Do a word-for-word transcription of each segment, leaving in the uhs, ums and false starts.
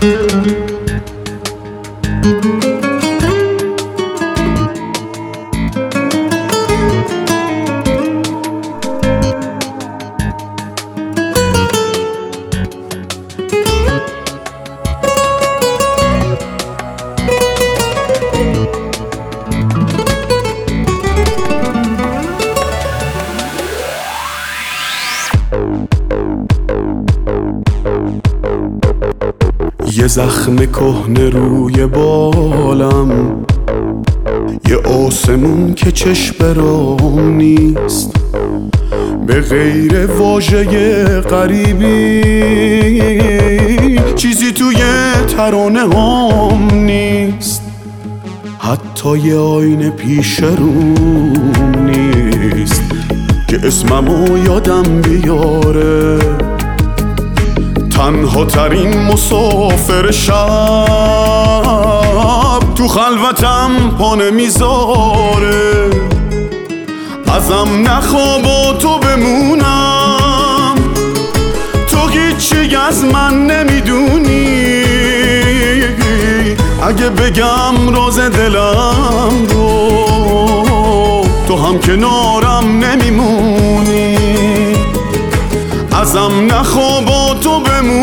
یه زخم کهنه روی بالم، یه آسمون که چشم برام نیست، به غیر واژه غریبی چیزی توی ترانه هام نیست، حتی یه آینه پیش روم نیست که اسممو یادم بیاره. تنها ترین مسافر شب تو خلوتم پا نمیذاره، ازم نخوا با تو بمونم، تو هیچی از من نمیدونی، اگه بگم راز دلم رو تو هم کنارم نمیمونی، ازم نخوا با تو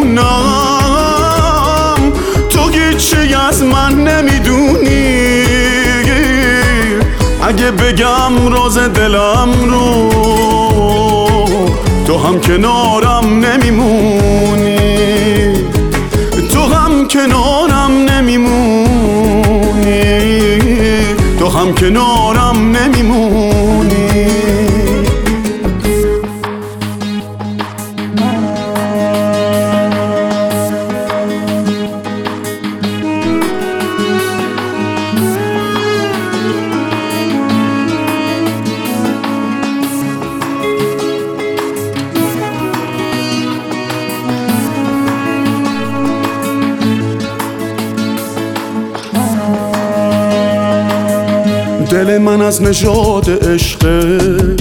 بمونم، تو هیچی از من نمیدونی، اگه بگم راز دلم رو تو هم کنارم نمیمونی، تو هم کنارم نمیمونی، تو هم کنارم نمیمونی. دل من از نژاد عشقه،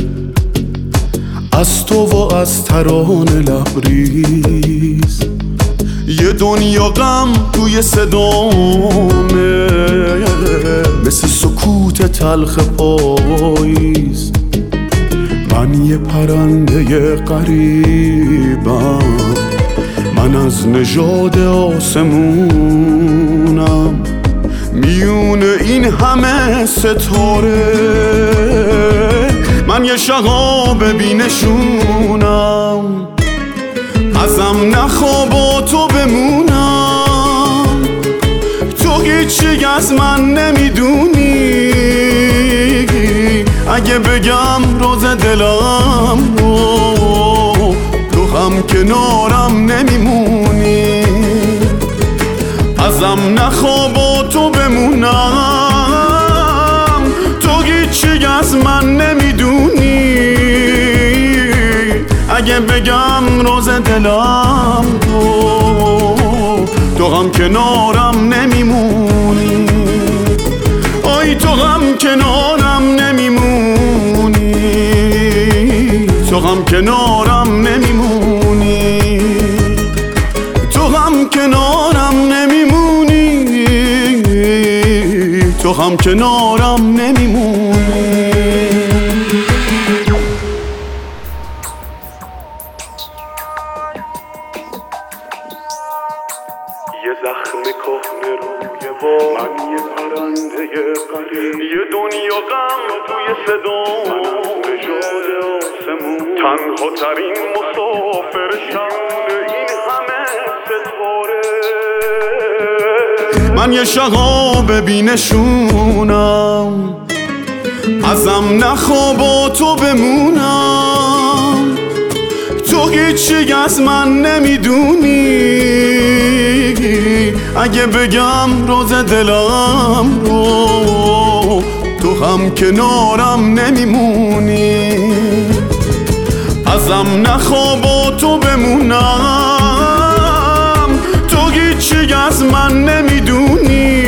از تو و از ترانه لبریز، یه دنیا غم توی صدامه، مثل سکوت تلخ پاییز، من یه پرنده غریبم، من از نژاد آسمونم، میون این همه ستاره من یه شهاب بینشونم، ازم نخوا با تو بمونم، تو هیچی از من نمیدونی، اگه بگم راز دلم رو تو هم کنارم نمیمونی، ازم نخوا با تو بمونم، تو هیچی از من نمیدونی، اگه بگم راز دلم رو تو هم کنارم نمیمونی، آی تو هم کنارم نمیمونی، تو هم کنارم نمیمونی، تو هم کنارم نمیمونی، تو هم کنارم نمیمونی. یه زخم کهنه روی بال، من یه پرنده غریب، یه دنیا غم توی صدا، من از نژاد آسمون، تنها ترین مسافر شب این همه ستاره، من یه شهاب بینشونم، ازم نخوا با تو بمونم، تو هیچی از من نمیدونی، اگه بگم راز دلم رو تو هم کنارم نمیمونی، ازم نخوا با تو بمونم، تو هیچی از من نمیدونی،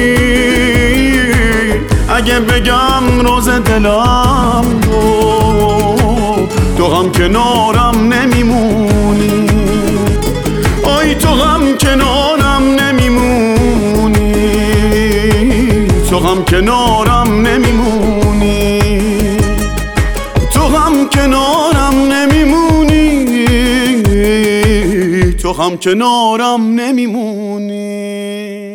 اگه بگم راز دلم رو تو هم کنارم نمیمونی، آی تو هم کنارم نمیمونی، هم کنارم نمیمونی، تو هم کنارم نمیمونی، تو هم کنارم نمیمونی.